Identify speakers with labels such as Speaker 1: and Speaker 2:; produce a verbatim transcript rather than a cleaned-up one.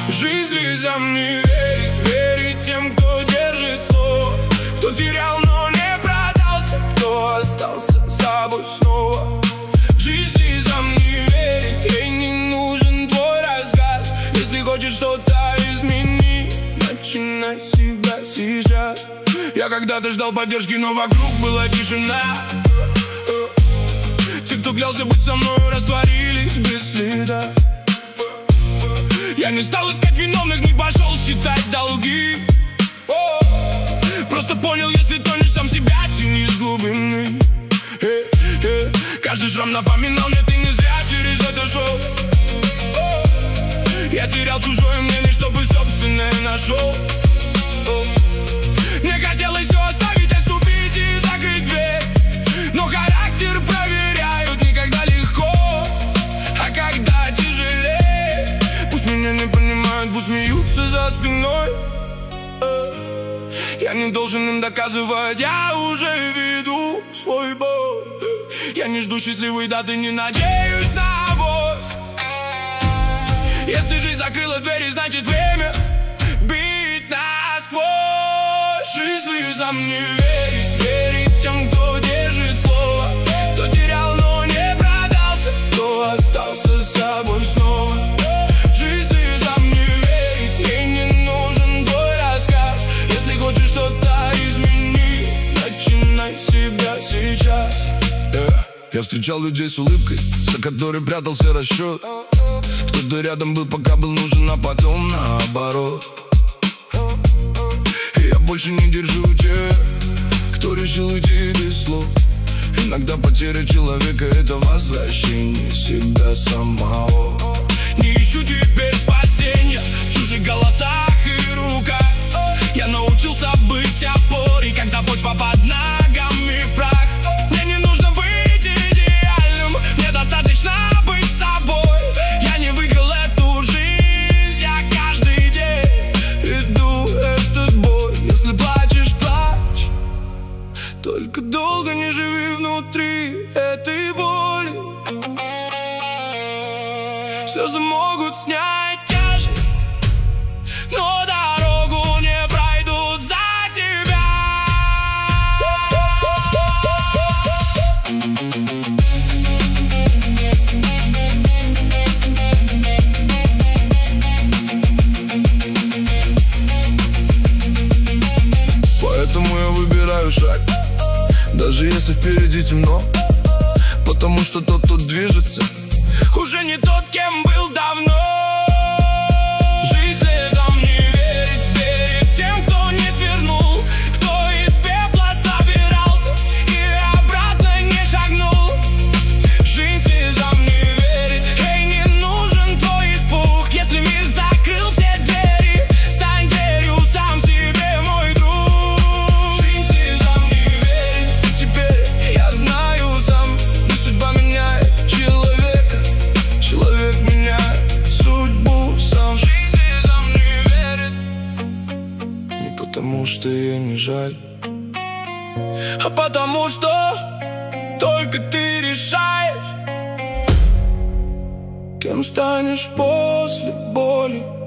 Speaker 1: Жизнь слезам не верит, верит тем, кто держит слово, кто терял, но не продался, кто остался собой снова. Жизнь слезам не верит, ей не нужен твой рассказ. Если хочешь что-то изменить, начинай себя сейчас. Я когда-то ждал поддержки, но вокруг была тишина. Те, кто клялся быть со мной, растворились без следа. Я не стал искать виновных, не пошел считать долги. Просто понял, если тонешь, сам себя тяни с глубины. э, э. Каждый шрам напоминал мне, ты не зря через это шел. Я терял чужое мнение, чтобы собственное нашел. Мне хотелось все оставить, отступить и закрыть дверь, но характер проверяют не когда легко, а когда тяжелее. Пусть меня не понимают, пусть смеются за спиной. Я не должен им доказывать, я уже веду свой бой. Я не жду счастливой даты, не надеюсь на авось. Если жизнь закрыла двери, значит время бить насквозь. Жизнь слезам не верит, верит тем, кто держит слово, кто терял, но не продался, кто остался с собой снова. Жизнь слезам не верит, ей не нужен твой рассказ. Если хочешь что-то изменить, начинай себя сейчас. yeah. Я встречал людей с улыбкой, за которой прятался расчет. Кто-то рядом был, пока был нужен, а потом наоборот. И я больше не держу тех, кто решил уйти без слов. Иногда потеря человека — это возвращение себя самого. Не ищу теперь спасения в чужих голосах и руках. Я научился быть опорой, когда почва под ногами в прах. Мне не нужно быть идеальным, мне достаточно быть собой. Я не выиграл эту жизнь, я каждый день иду этот бой. Если плачешь, плачь, только долго не живи внутри этой боли. Слезы могут снять тяжесть, но дорогу не пройдут за тебя. Поэтому я выбираю шаг, даже если впереди темно, потому что тот, кто движется, уже не тот, кем был давно. Жизнь слезам не верит, верит тем, кто не свернул, кто из пепла собирался и обратно не шагнул. Жизнь слезам не верит, ей не нужен твой испуг. Если мир закрыл все двери, стань дверью сам себе, мой друг. Жизнь слезам не верит, теперь я знаю сам, но судьба меняет человека, человек меняет судьбу сам. Жизнь слезам не верит, не потому что ее не жаль, а потому что только ты решаешь, кем станешь после боли.